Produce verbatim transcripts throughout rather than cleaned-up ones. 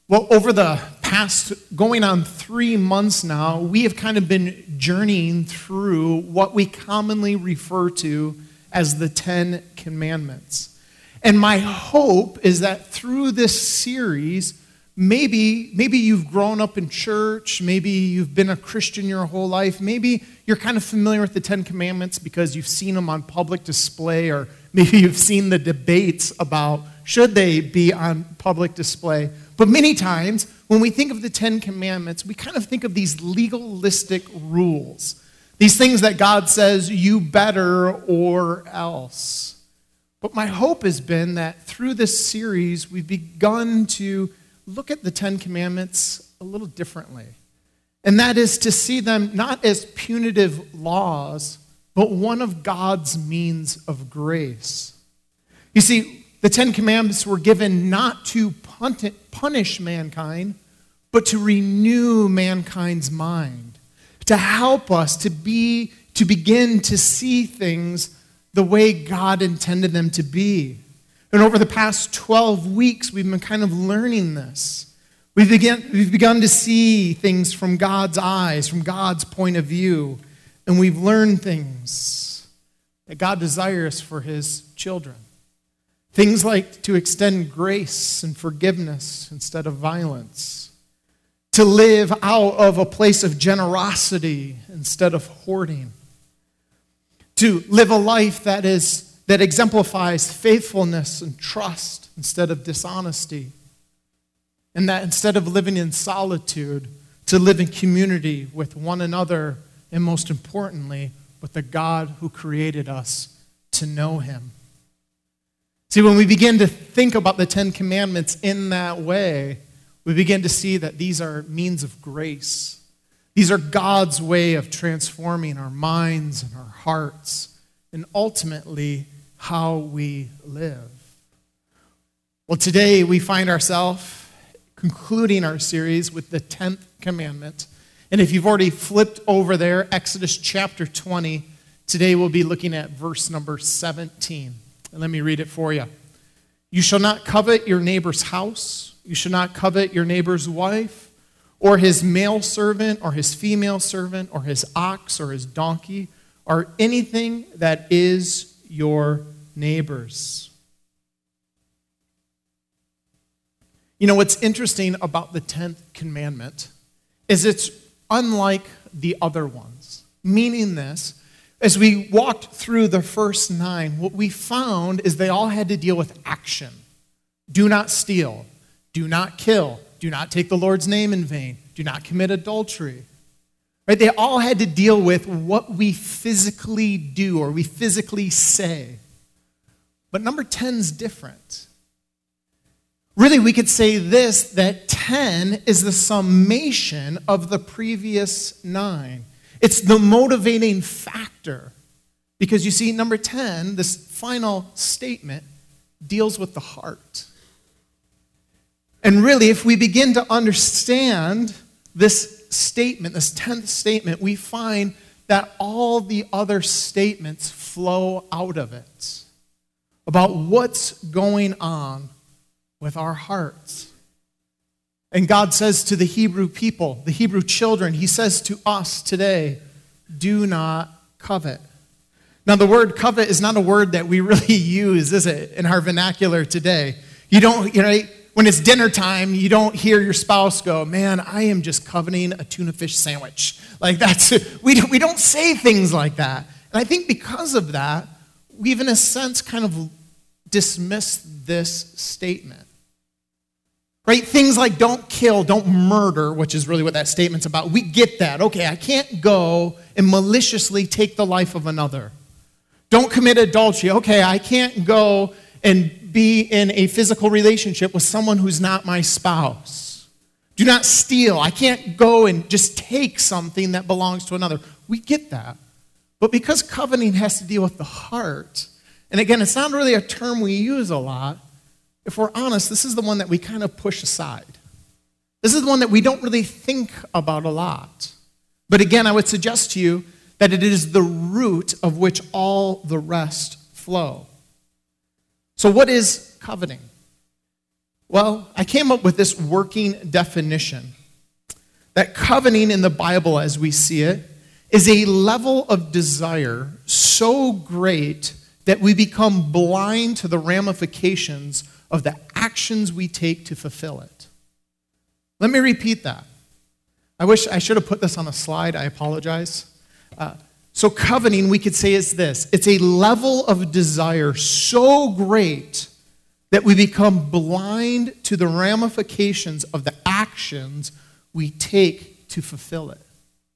Well, over the past, going on three months now, we have kind of been journeying through what we commonly refer to as the Ten Commandments. And my hope is that through this series, maybe, maybe you've grown up in church, maybe you've been a Christian your whole life, maybe you're kind of familiar with the Ten Commandments because you've seen them on public display, or maybe you've seen the debates about should they be on public display. But many times, when we think of the Ten Commandments, we kind of think of these legalistic rules. These things that God says, you better or else. But my hope has been that through this series, we've begun to look at the Ten Commandments a little differently. And that is to see them not as punitive laws, but one of God's means of grace. You see, the Ten Commandments were given not to punish mankind, but to renew mankind's mind, to help us to be, to begin to see things the way God intended them to be. And over the past twelve weeks, we've been kind of learning this. We've begun, we've begun to see things from God's eyes, from God's point of view, and we've learned things that God desires for his children. Things like to extend grace and forgiveness instead of violence. To live out of a place of generosity instead of hoarding. To live a life that is that exemplifies faithfulness and trust instead of dishonesty. And that instead of living in solitude, to live in community with one another, and most importantly, with the God who created us to know him. See, when we begin to think about the Ten Commandments in that way, we begin to see that these are means of grace. These are God's way of transforming our minds and our hearts, and ultimately how we live. Well, today we find ourselves concluding our series with the tenth commandment. And if you've already flipped over there, Exodus chapter twenty, today we'll be looking at verse number seventeen. And let me read it for you. You shall not covet your neighbor's house. You shall not covet your neighbor's wife, or his male servant, or his female servant, or his ox, or his donkey, or anything that is your neighbor's. You know, what's interesting about the tenth commandment is it's unlike the other ones. Meaning this, as we walked through the first nine, what we found is they all had to deal with action. Do not steal. Do not kill. Do not take the Lord's name in vain. Do not commit adultery. Right? They all had to deal with what we physically do or we physically say. But number ten is different. Really, we could say this, that ten is the summation of the previous nine. It's the motivating factor. Because you see, number ten, this final statement, deals with the heart. And really, if we begin to understand this statement, this tenth statement, we find that all the other statements flow out of it. About what's going on with our hearts. And God says to the Hebrew people, the Hebrew children, he says to us today, do not covet. Now, the word covet is not a word that we really use, is it, in our vernacular today? You don't, you know, when it's dinner time, you don't hear your spouse go, man, I am just coveting a tuna fish sandwich. Like that's, we, we don't say things like that. And I think because of that, we've in a sense kind of dismissed this statement. Right? Things like don't kill, don't murder, which is really what that statement's about. We get that. Okay, I can't go and maliciously take the life of another. Don't commit adultery. Okay, I can't go and be in a physical relationship with someone who's not my spouse. Do not steal. I can't go and just take something that belongs to another. We get that. But because coveting has to deal with the heart, and again, it's not really a term we use a lot, if we're honest, this is the one that we kind of push aside. This is the one that we don't really think about a lot. But again, I would suggest to you that it is the root of which all the rest flow. So what is coveting? Well, I came up with this working definition that coveting in the Bible as we see it is a level of desire so great that we become blind to the ramifications of the actions we take to fulfill it. Let me repeat that. I wish I should have put this on a slide. I apologize. Uh, so coveting, we could say, is this. It's a level of desire so great that we become blind to the ramifications of the actions we take to fulfill it.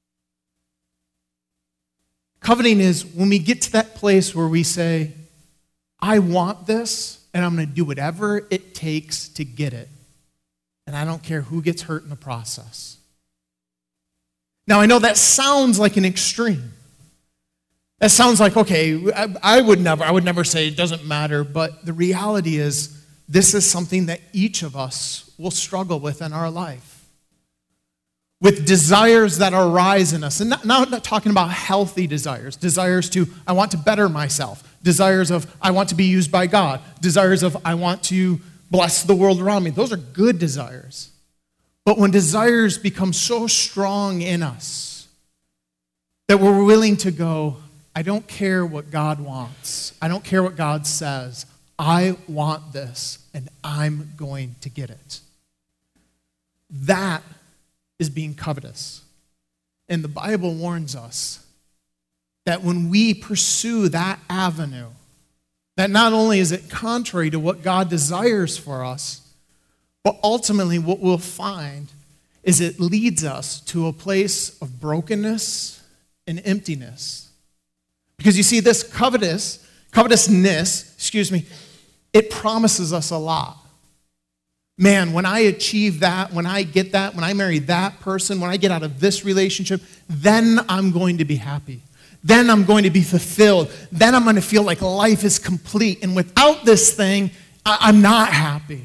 Coveting is when we get to that place where we say, I want this, and I'm going to do whatever it takes to get it. And I don't care who gets hurt in the process. Now, I know that sounds like an extreme. That sounds like, okay, I, I would never, I would never say it doesn't matter, but the reality is this is something that each of us will struggle with in our life. With desires that arise in us. And not, not, not talking about healthy desires. Desires to, I want to better myself. Desires of, I want to be used by God. Desires of, I want to bless the world around me. Those are good desires. But when desires become so strong in us that we're willing to go, I don't care what God wants. I don't care what God says. I want this, and I'm going to get it. That is being covetous. And the Bible warns us that when we pursue that avenue, that not only is it contrary to what God desires for us, but ultimately what we'll find is it leads us to a place of brokenness and emptiness. Because you see, this covetous, covetousness, excuse me, it promises us a lot. Man, when I achieve that, when I get that, when I marry that person, when I get out of this relationship, then I'm going to be happy. Then I'm going to be fulfilled. Then I'm going to feel like life is complete. And without this thing, I- I'm not happy.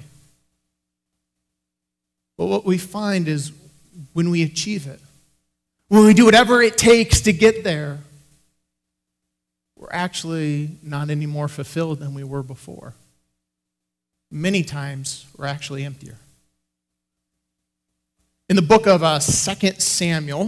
But what we find is when we achieve it, when we do whatever it takes to get there, we're actually not any more fulfilled than we were before. Many times, we're actually emptier. In the book of uh, Second Samuel,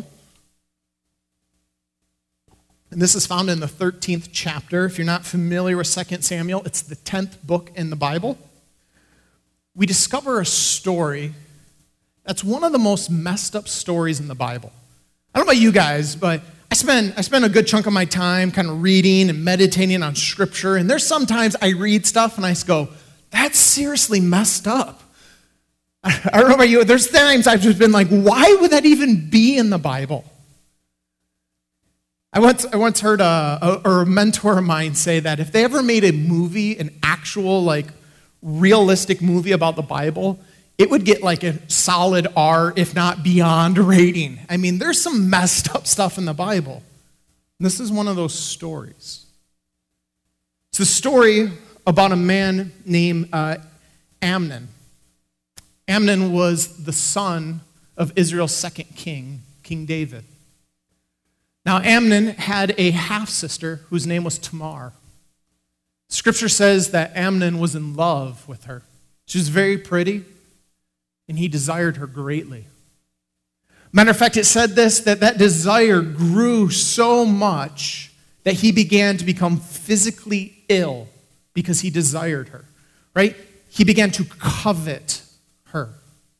and this is found in the thirteenth chapter. If you're not familiar with Second Samuel, it's the tenth book in the Bible. We discover a story that's one of the most messed up stories in the Bible. I don't know about you guys, but I spend, I spend a good chunk of my time kind of reading and meditating on Scripture, and there's sometimes I read stuff and I just go, that's seriously messed up. I don't know about you, there's times I've just been like, why would that even be in the Bible? I once, I once heard a, a, or a mentor of mine say that if they ever made a movie, an actual, like, realistic movie about the Bible, it would get like a solid R, if not beyond rating. I mean, there's some messed up stuff in the Bible. And this is one of those stories. It's the story about a man named uh, Amnon. Amnon was the son of Israel's second king, King David. Now, Amnon had a half-sister whose name was Tamar. Scripture says that Amnon was in love with her. She was very pretty, and he desired her greatly. Matter of fact, it said this, that that desire grew so much that he began to become physically ill because he desired her, right? He began to covet her.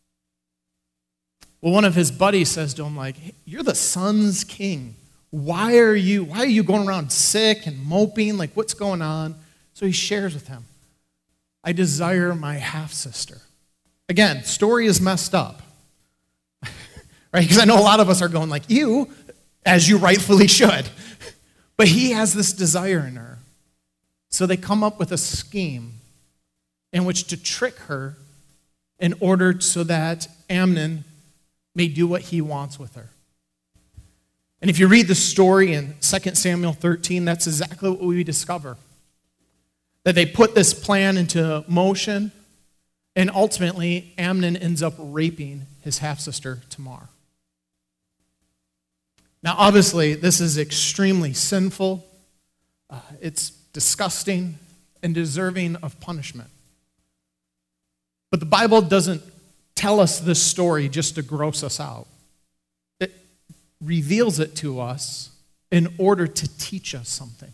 Well, one of his buddies says to him, like, hey, you're the son's king. Why are you, why are you going around sick and moping? Like, what's going on? So he shares with him, I desire my half-sister. Again, story is messed up. Right? Because I know a lot of us are going like, you, as you rightfully should. But he has this desire in her. So they come up with a scheme in which to trick her in order so that Amnon may do what he wants with her. And if you read the story in Second Samuel thirteen, that's exactly what we discover. That they put this plan into motion, and ultimately Amnon ends up raping his half-sister Tamar. Now, obviously, this is extremely sinful. Uh, it's disgusting and deserving of punishment. But the Bible doesn't tell us this story just to gross us out. It reveals it to us in order to teach us something.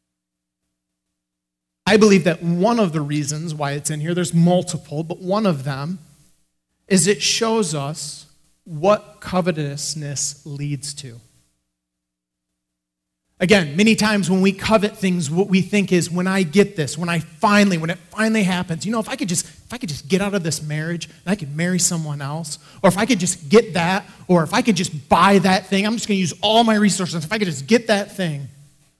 I believe that one of the reasons why it's in here, there's multiple, but one of them is it shows us what covetousness leads to. Again, many times when we covet things, what we think is, when I get this, when I finally, when it finally happens, you know, if I could just, if I could just get out of this marriage and I could marry someone else, or if I could just get that, or if I could just buy that thing, I'm just going to use all my resources. If I could just get that thing,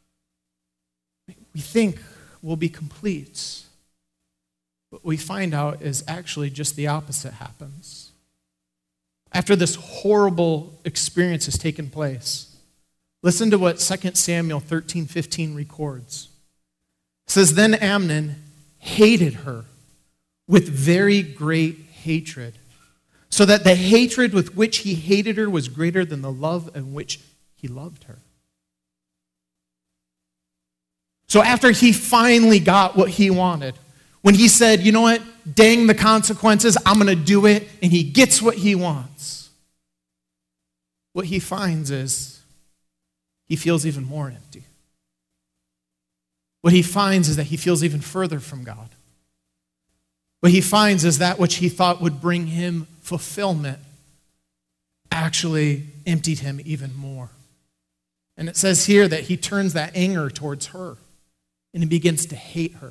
we think we'll be complete. What we find out is actually just the opposite happens. After this horrible experience has taken place, listen to what Second Samuel thirteen fifteen records. It says, "Then Amnon hated her with very great hatred, so that the hatred with which he hated her was greater than the love in which he loved her." So after he finally got what he wanted, when he said, you know what, dang the consequences, I'm going to do it, and he gets what he wants, what he finds is he feels even more empty. What he finds is that he feels even further from God. What he finds is that which he thought would bring him fulfillment actually emptied him even more. And it says here that he turns that anger towards her, and he begins to hate her.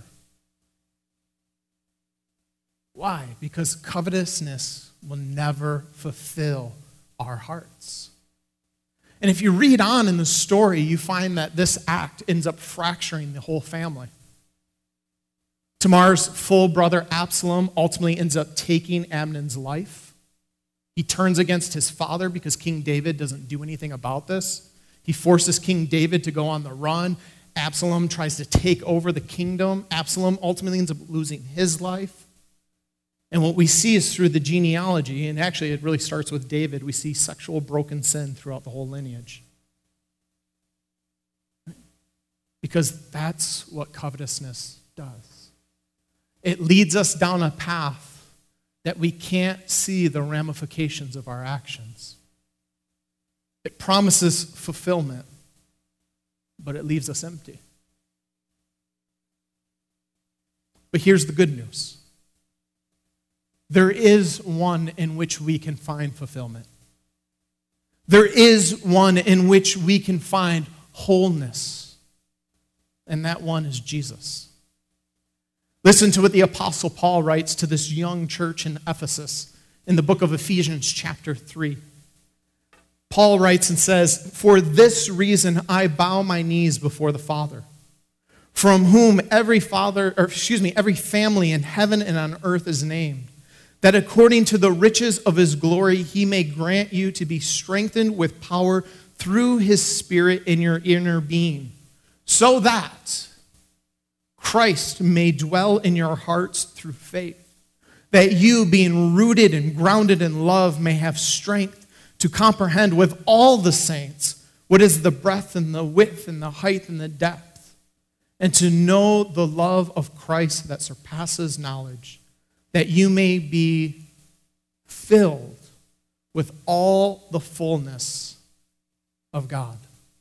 Why? Because covetousness will never fulfill our hearts. And if you read on in the story, you find that this act ends up fracturing the whole family. Tamar's full brother Absalom ultimately ends up taking Amnon's life. He turns against his father because King David doesn't do anything about this. He forces King David to go on the run. Absalom tries to take over the kingdom. Absalom ultimately ends up losing his life. And what we see is through the genealogy, and actually it really starts with David, we see sexual broken sin throughout the whole lineage. Because that's what covetousness does. It leads us down a path that we can't see the ramifications of our actions. It promises fulfillment, but it leaves us empty. But here's the good news. There is one in which we can find fulfillment. There is one in which we can find wholeness. And that one is Jesus. Listen to what the Apostle Paul writes to this young church in Ephesus in the book of Ephesians chapter three. Paul writes and says, "For this reason I bow my knees before the Father, from whom every father, or excuse me, every family in heaven and on earth is named, that according to the riches of his glory he may grant you to be strengthened with power through his Spirit in your inner being, so that Christ may dwell in your hearts through faith, that you, being rooted and grounded in love, may have strength to comprehend with all the saints what is the breadth and the width and the height and the depth, and to know the love of Christ that surpasses knowledge, that you may be filled with all the fullness of God."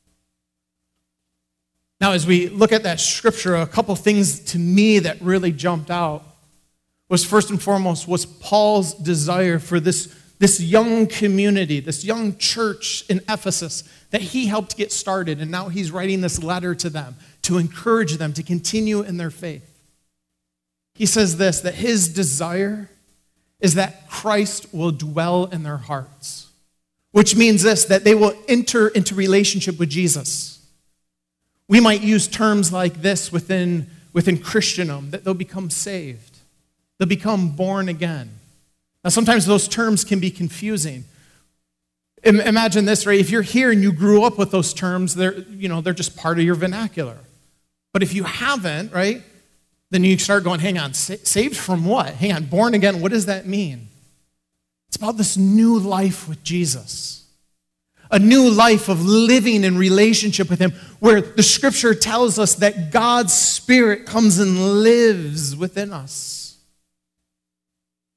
Now, as we look at that scripture, a couple things to me that really jumped out was, first and foremost, was Paul's desire for this This young community, this young church in Ephesus that he helped get started, and now he's writing this letter to them to encourage them to continue in their faith. He says this, that his desire is that Christ will dwell in their hearts, which means this, that they will enter into relationship with Jesus. We might use terms like this within, within Christendom, that they'll become saved. They'll become born again. Now, sometimes those terms can be confusing. Imagine this, right? If you're here and you grew up with those terms, they're, you know, they're just part of your vernacular. But if you haven't, right, then you start going, hang on, saved from what? Hang on, born again, what does that mean? It's about this new life with Jesus. A new life of living in relationship with him, where the scripture tells us that God's Spirit comes and lives within us.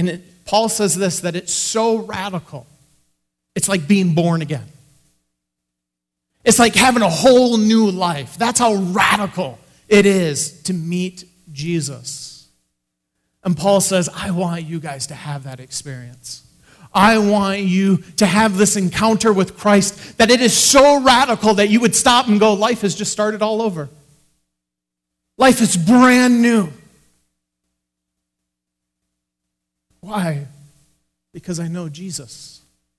And it, Paul says this, that it's so radical. It's like being born again. It's like having a whole new life. That's how radical it is to meet Jesus. And Paul says, I want you guys to have that experience. I want you to have this encounter with Christ, that it is so radical that you would stop and go, life has just started all over. Life is brand new. Why? Because I know Jesus.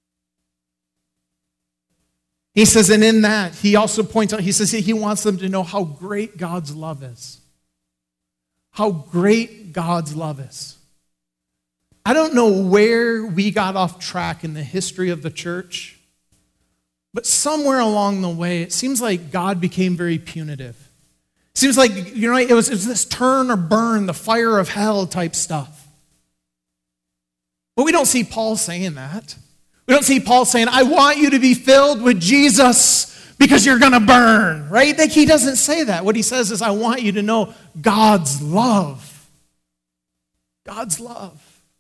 He says, and in that, he also points out, he says he wants them to know how great God's love is. How great God's love is. I don't know where we got off track in the history of the church, but somewhere along the way, it seems like God became very punitive. It seems like, you know, it was, it was this turn or burn, the fire of hell type stuff. But we don't see Paul saying that. We don't see Paul saying, I want you to be filled with Jesus because you're going to burn, right? Like, he doesn't say that. What he says is, I want you to know God's love. God's love.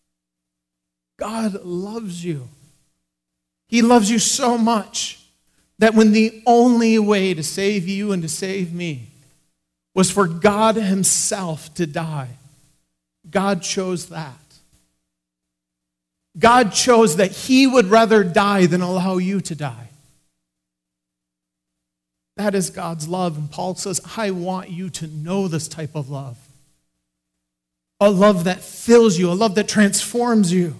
God loves you. He loves you so much that when the only way to save you and to save me was for God himself to die, God chose that. God chose that he would rather die than allow you to die. That is God's love. And Paul says, I want you to know this type of love. A love that fills you, a love that transforms you.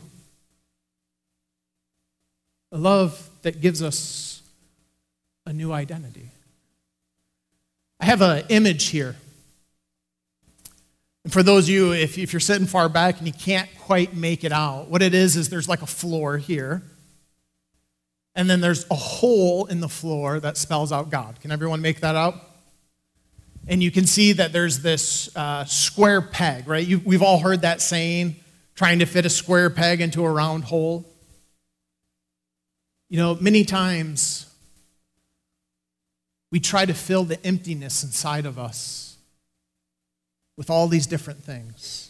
A love that gives us a new identity. I have an image here. And for those of you, if, if you're sitting far back and you can't quite make it out, what it is is there's like a floor here. And then there's a hole in the floor that spells out God. Can everyone make that out? And you can see that there's this uh, square peg, right? You, we've all heard that saying, trying to fit a square peg into a round hole. You know, many times we try to fill the emptiness inside of us with all these different things.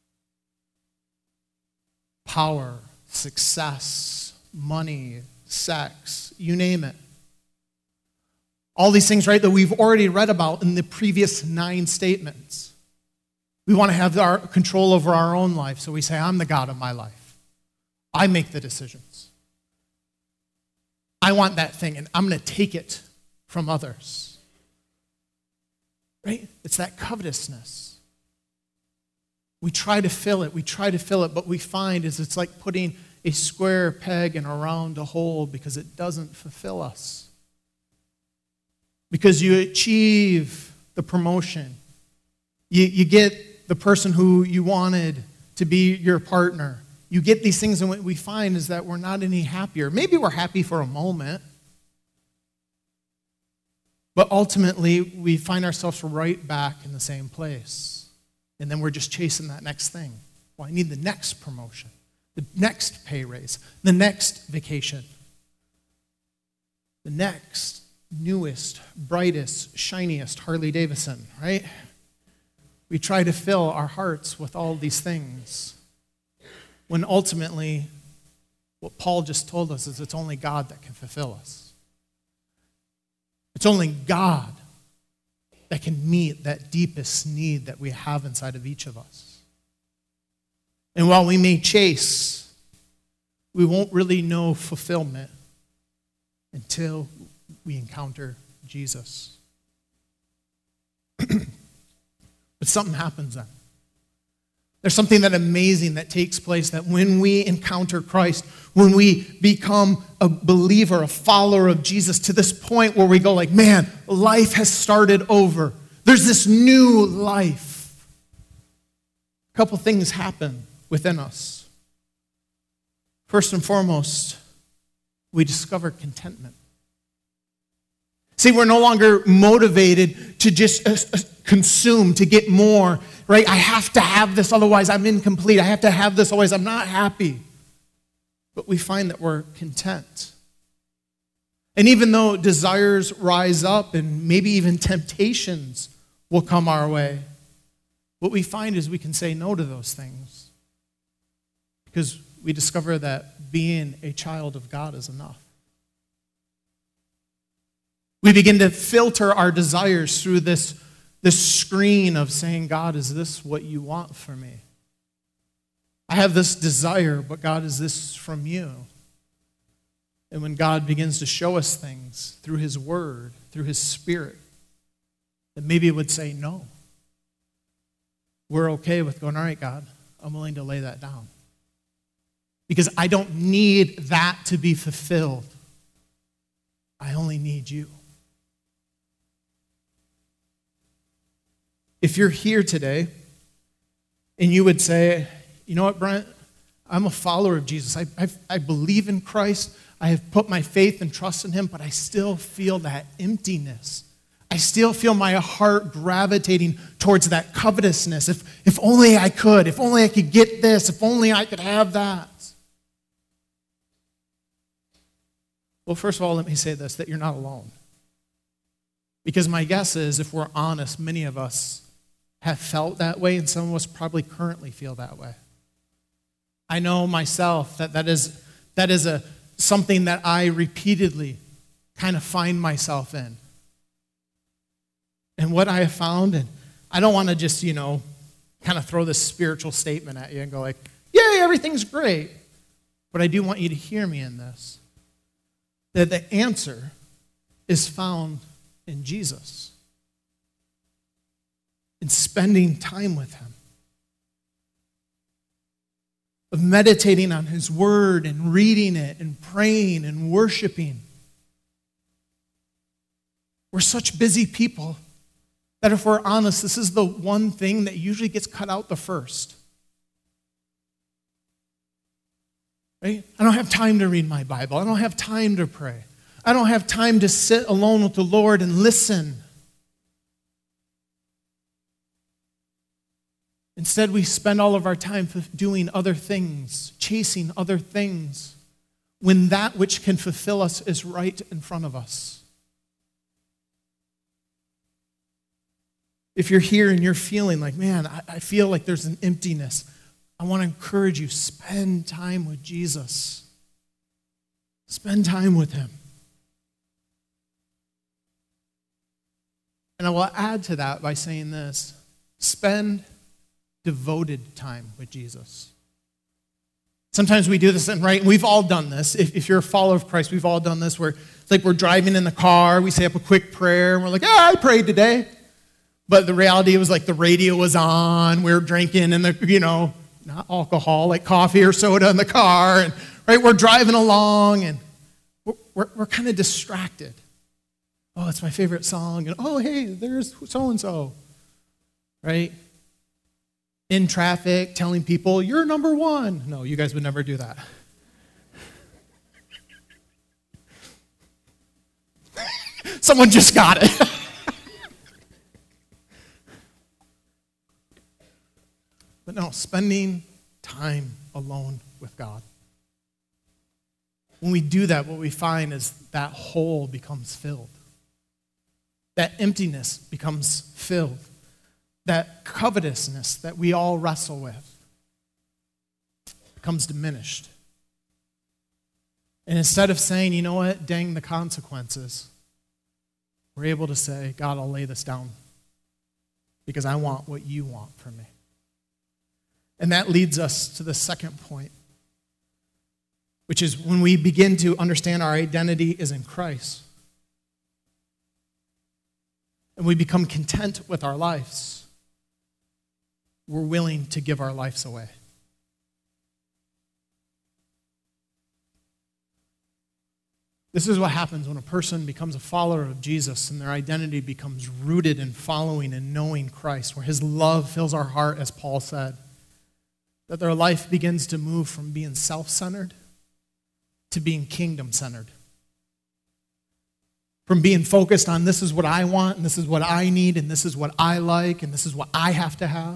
Power, success, money, sex, you name it. All these things, right, that we've already read about in the previous nine statements. We want to have our control over our own life, so we say, I'm the God of my life. I make the decisions. I want that thing, and I'm going to take it from others. Right? It's that covetousness. We try to fill it, we try to fill it, but we find is it's like putting a square peg in a round hole because it doesn't fulfill us. Because you achieve the promotion. You, you get the person who you wanted to be your partner. You get these things, and what we find is that we're not any happier. Maybe we're happy for a moment, but ultimately we find ourselves right back in the same place. And then we're just chasing that next thing. Well, I need the next promotion, the next pay raise, the next vacation, the next newest, brightest, shiniest Harley Davidson, right? We try to fill our hearts with all these things when ultimately what Paul just told us is it's only God that can fulfill us. It's only God that can meet that deepest need that we have inside of each of us. And while we may chase, we won't really know fulfillment until we encounter Jesus. But something happens then. There's something that amazing that takes place, that when we encounter Christ, when we become a believer, a follower of Jesus, to this point where we go like, man, life has started over. There's this new life. A couple things happen within us. First and foremost, we discover contentment. See, we're no longer motivated to just uh, consume, to get more, right? I have to have this, otherwise I'm incomplete. I have to have this, otherwise I'm not happy. But we find that we're content. And even though desires rise up and maybe even temptations will come our way, what we find is we can say no to those things Because we discover that being a child of God is enough. We begin to filter our desires through this, this screen of saying, God, is this what you want for me? I have this desire, but God, is this from you? And when God begins to show us things through his word, through his spirit, then maybe it would say no. We're okay with going, all right, God, I'm willing to lay that down. Because I don't need that to be fulfilled. I only need you. If you're here today and you would say, you know what, Brent, I'm a follower of Jesus. I, I, I believe in Christ. I have put my faith and trust in him, but I still feel that emptiness. I still feel my heart gravitating towards that covetousness. If, if only I could, if only I could get this, if only I could have that. Well, first of all, let me say this, that you're not alone. Because my guess is, if we're honest, many of us have felt that way, and some of us probably currently feel that way. I know myself that that is, that is a, something that I repeatedly kind of find myself in. And what I have found, and I don't want to just, you know, kind of throw this spiritual statement at you and go like, yay, everything's great. But I do want you to hear me in this. That the answer is found in Jesus. In spending time with him. Of meditating on his word and reading it and praying and worshiping. We're such busy people that if we're honest, this is the one thing that usually gets cut out the first. Right? I don't have time to read my Bible. I don't have time to pray. I don't have time to sit alone with the Lord and listen. Instead, we spend all of our time doing other things, chasing other things, when that which can fulfill us is right in front of us. If you're here and you're feeling like, man, I, I feel like there's an emptiness, I want to encourage you, spend time with Jesus. Spend time with him. And I will add to that by saying this, spend devoted time with Jesus. Sometimes we do this, and right, we've all done this. If, if you're a follower of Christ, we've all done this where it's like we're driving in the car, we say up a quick prayer, and we're like, yeah, I prayed today. But the reality was like the radio was on, we were drinking, and the, you know, not alcohol, like coffee or soda in the car, and right, we're driving along, and we're, we're, we're kind of distracted. Oh, it's my favorite song, and oh, hey, there's so-and-so, right? In traffic, telling people, you're number one. No, you guys would never do that. Someone just got it. But no, spending time alone with God. When we do that, what we find is that hole becomes filled. That emptiness becomes filled. That covetousness that we all wrestle with becomes diminished. And instead of saying, you know what, dang the consequences, we're able to say, God, I'll lay this down because I want what you want from me. And that leads us to the second point, which is when we begin to understand our identity is in Christ and we become content with our lives, we're willing to give our lives away. This is what happens when a person becomes a follower of Jesus and their identity becomes rooted in following and knowing Christ, where his love fills our heart, as Paul said, that their life begins to move from being self-centered to being kingdom-centered. From being focused on this is what I want, and this is what I need, and this is what I like, and this is what I have to have,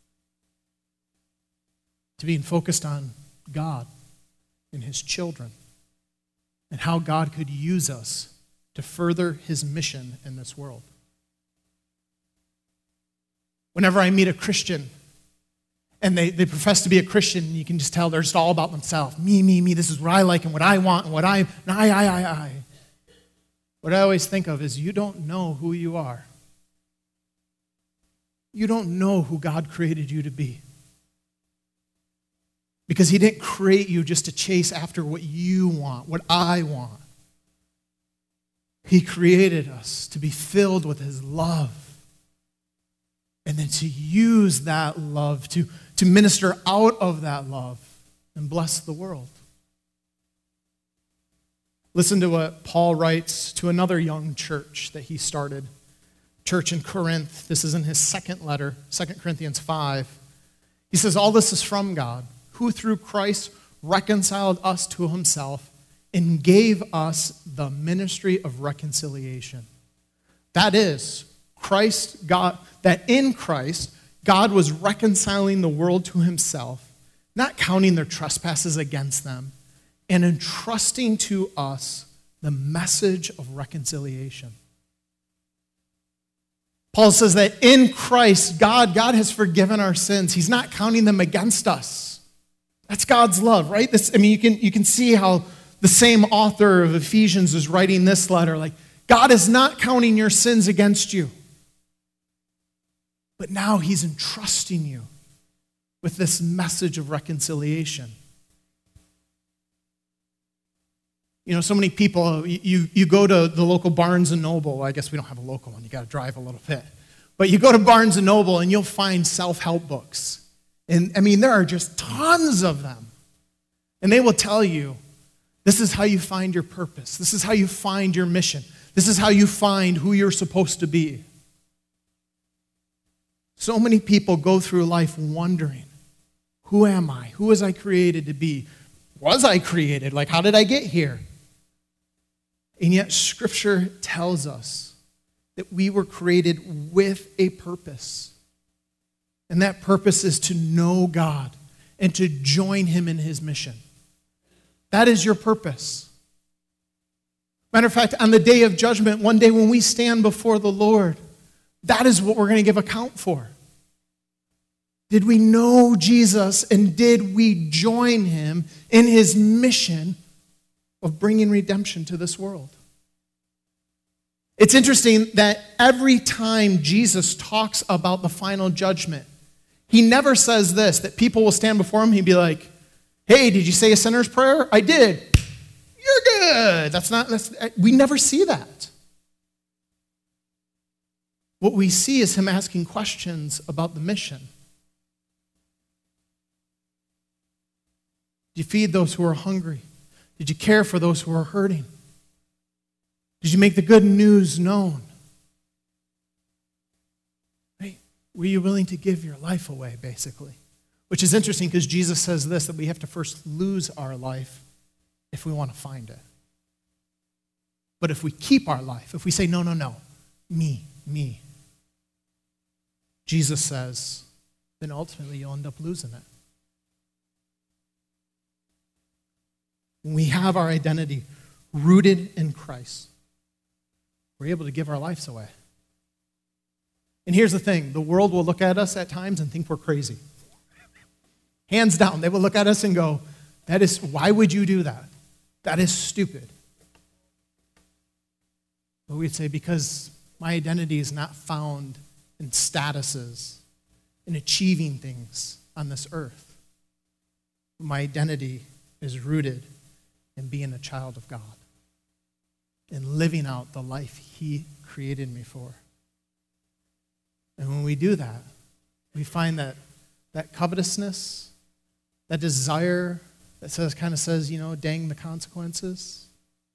to being focused on God and his children and how God could use us to further his mission in this world. Whenever I meet a Christian and they, they profess to be a Christian, and you can just tell they're just all about themselves. Me, me, me, this is what I like and what I want and what I, and I, I, I, I. What I always think of is you don't know who you are. You don't know who God created you to be. Because he didn't create you just to chase after what you want, what I want. He created us to be filled with his love. And then to use that love, to, to minister out of that love and bless the world. Listen to what Paul writes to another young church that he started. Church in Corinth. This is in his second letter, Second Corinthians five. He says, all this is from God, who through Christ reconciled us to himself and gave us the ministry of reconciliation. That is, Christ, God, that in Christ, God was reconciling the world to himself, not counting their trespasses against them, and entrusting to us the message of reconciliation. Paul says that in Christ, God, God has forgiven our sins. He's not counting them against us. That's God's love, right? This, I mean, you can, you can see how the same author of Ephesians is writing this letter. Like, God is not counting your sins against you. But now he's entrusting you with this message of reconciliation. You know, so many people, you, you go to the local Barnes and Noble. I guess we don't have a local one. You got to drive a little bit. But you go to Barnes and Noble and you'll find self-help books. And I mean, there are just tons of them. And they will tell you, this is how you find your purpose. This is how you find your mission. This is how you find who you're supposed to be. So many people go through life wondering, who am I? Who was I created to be? Was I created? Like, how did I get here? And yet, Scripture tells us that we were created with a purpose. And that purpose is to know God and to join him in his mission. That is your purpose. Matter of fact, on the day of judgment, one day when we stand before the Lord, that is what we're going to give account for. Did we know Jesus and did we join him in his mission of bringing redemption to this world? It's interesting that every time Jesus talks about the final judgment, he never says this, that people will stand before him, he'd be like, hey, did you say a sinner's prayer? I did. You're good. That's not, that's, we never see that. What we see is him asking questions about the mission. Did you feed those who are hungry? Did you care for those who are hurting? Did you make the good news known? Right? Were you willing to give your life away, basically? Which is interesting because Jesus says this, that we have to first lose our life if we want to find it. But if we keep our life, if we say, no, no, no, me, me, Jesus says, then ultimately you'll end up losing it. When we have our identity rooted in Christ, we're able to give our lives away. And here's the thing, the world will look at us at times and think we're crazy. Hands down, they will look at us and go, that is, why would you do that? That is stupid. But we'd say, because my identity is not found in statuses, in achieving things on this earth. My identity is rooted in being a child of God and living out the life he created me for. And when we do that, we find that that covetousness, that desire that says, kind of says, you know, dang the consequences,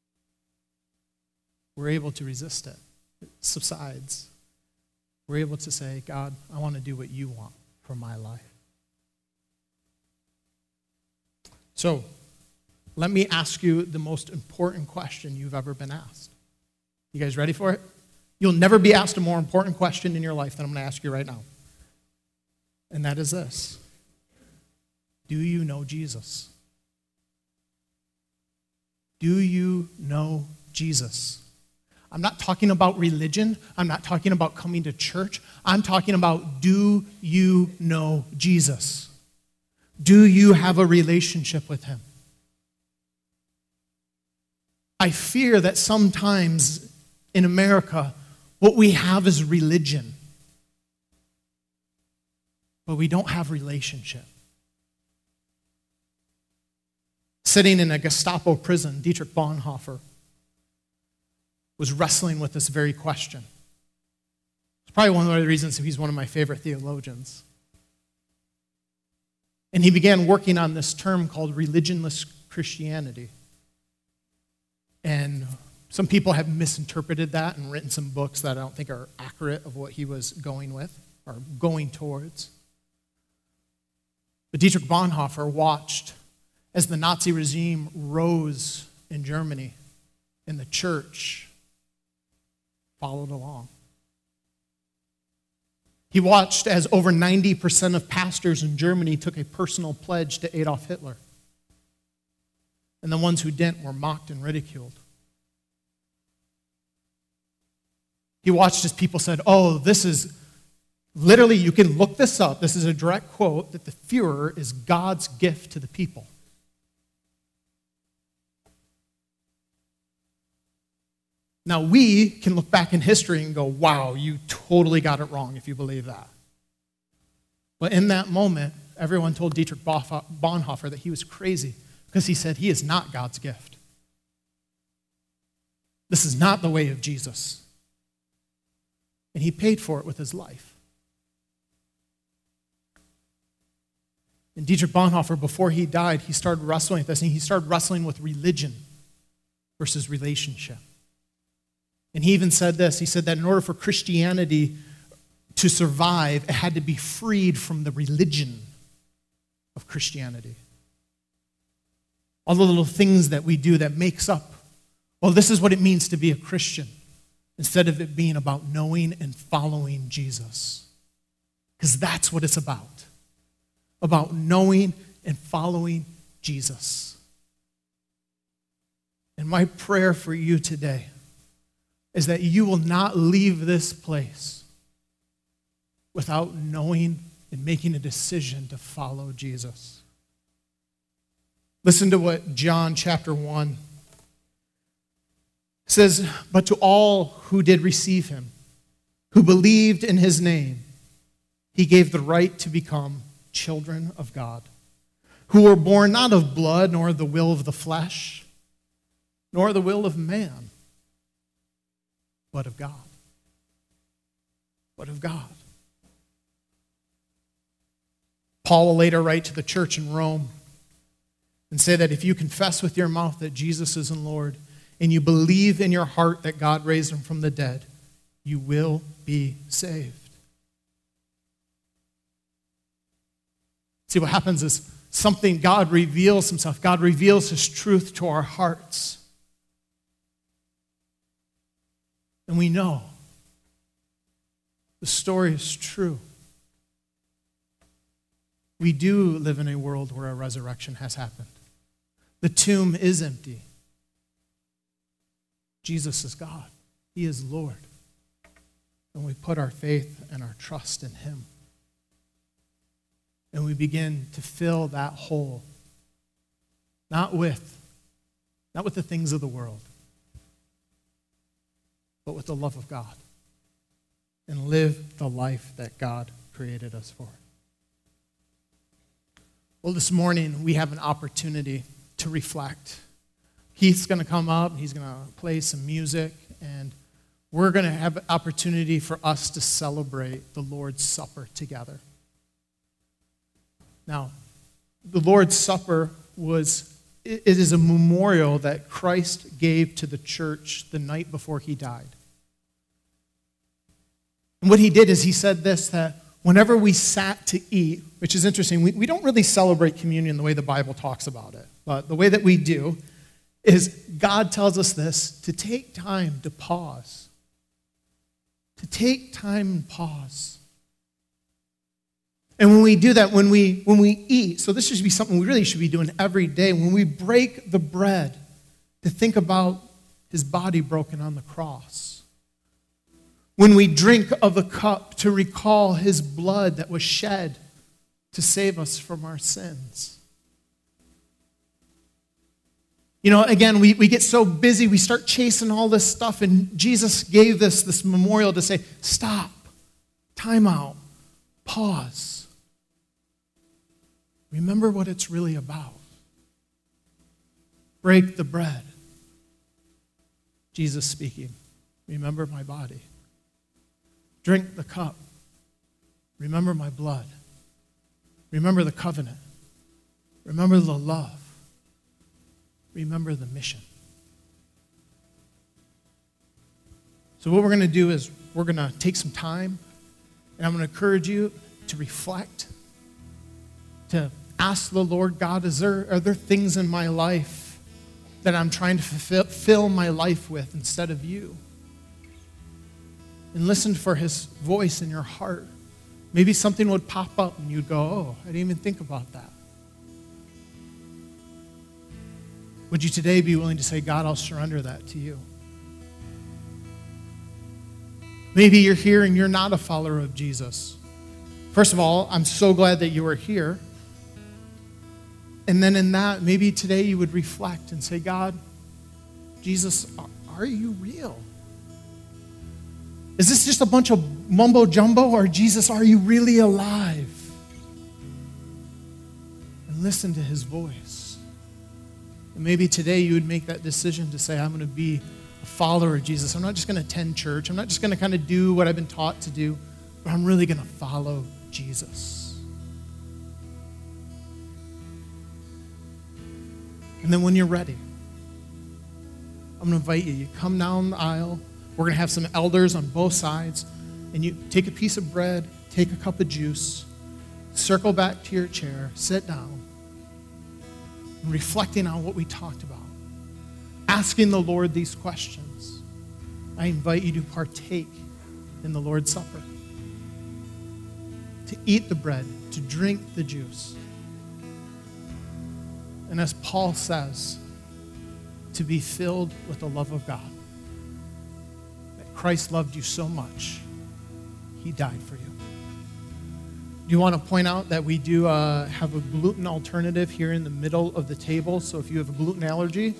we're able to resist it. It subsides. We're able to say, God, I want to do what you want for my life. So, let me ask you the most important question you've ever been asked. You guys ready for it? You'll never be asked a more important question in your life than I'm going to ask you right now. And that is this. Do you know Jesus? Do you know Jesus? I'm not talking about religion. I'm not talking about coming to church. I'm talking about, do you know Jesus? Do you have a relationship with him? I fear that sometimes in America, what we have is religion, but we don't have relationship. Sitting in a Gestapo prison, Dietrich Bonhoeffer was wrestling with this very question. It's probably one of the reasons he's one of my favorite theologians. And he began working on this term called religionless Christianity. And some people have misinterpreted that and written some books that I don't think are accurate of what he was going with or going towards. But Dietrich Bonhoeffer watched as the Nazi regime rose in Germany, and the church followed along. He watched as over ninety percent of pastors in Germany took a personal pledge to Adolf Hitler. And the ones who didn't were mocked and ridiculed. He watched as people said, oh, this is, literally, you can look this up. This is a direct quote, that the Fuhrer is God's gift to the people. Now, we can look back in history and go, wow, you totally got it wrong if you believe that. But in that moment, everyone told Dietrich Bonhoeffer that he was crazy because he said he is not God's gift. This is not the way of Jesus. And he paid for it with his life. And Dietrich Bonhoeffer, before he died, he started wrestling with this, and he started wrestling with religion versus relationship. And he even said this, he said that in order for Christianity to survive, it had to be freed from the religion of Christianity. All the little things that we do that makes up, well, this is what it means to be a Christian, instead of it being about knowing and following Jesus. Because that's what it's about. About knowing and following Jesus. And my prayer for you today is that you will not leave this place without knowing and making a decision to follow Jesus. Listen to what John chapter one says, but to all who did receive him, who believed in his name, he gave the right to become children of God, who were born not of blood, nor the will of the flesh, nor the will of man, but of God. But of God. Paul will later write to the church in Rome and say that if you confess with your mouth that Jesus is Lord, and you believe in your heart that God raised him from the dead, you will be saved. See, what happens is something, God reveals himself. God reveals his truth to our hearts. And we know the story is true. We do live in a world where a resurrection has happened. The tomb is empty. Jesus is God. He is Lord. And we put our faith and our trust in him. And we begin to fill that hole, not with, not with the things of the world, but with the love of God, and live the life that God created us for. Well, this morning we have an opportunity to reflect. Heath's going to come up, he's going to play some music, and we're going to have an opportunity for us to celebrate the Lord's Supper together. Now, the Lord's Supper was, it is a memorial that Christ gave to the church the night before he died. And what he did is he said this, that whenever we sat to eat, which is interesting, we, we don't really celebrate communion the way the Bible talks about it, but the way that we do is God tells us this, to take time to pause. To take time and pause. And when we do that, when we when we eat, so this should be something we really should be doing every day, when we break the bread, to think about his body broken on the cross. When we drink of the cup, to recall his blood that was shed to save us from our sins. You know, again, we, we get so busy, we start chasing all this stuff, and Jesus gave this, this memorial to say, stop, time out, pause. Remember what it's really about. Break the bread. Jesus speaking, remember my body. Drink the cup. Remember my blood. Remember the covenant. Remember the love. Remember the mission. So what we're going to do is we're going to take some time, and I'm going to encourage you to reflect, to ask the Lord, God, is there, are there things in my life that I'm trying to fulfill, fill my life with instead of you? And listen for his voice in your heart. Maybe something would pop up and you'd go, oh, I didn't even think about that. Would you today be willing to say, God, I'll surrender that to you? Maybe you're here and you're not a follower of Jesus. First of all, I'm so glad that you are here. And then in that, maybe today you would reflect and say, God, Jesus, are you real? Is this just a bunch of mumbo jumbo, or Jesus, are you really alive? And listen to his voice. And maybe today you would make that decision to say, I'm going to be a follower of Jesus. I'm not just going to attend church. I'm not just going to kind of do what I've been taught to do, but I'm really going to follow Jesus. And then when you're ready, I'm going to invite you. You come down the aisle. We're going to have some elders on both sides. And you take a piece of bread, take a cup of juice, circle back to your chair, sit down, and reflecting on what we talked about. Asking the Lord these questions. I invite you to partake in the Lord's Supper. To eat the bread, to drink the juice. And as Paul says, to be filled with the love of God. That Christ loved you so much, he died for you. Do you want to point out that we do uh, have a gluten alternative here in the middle of the table? So if you have a gluten allergy,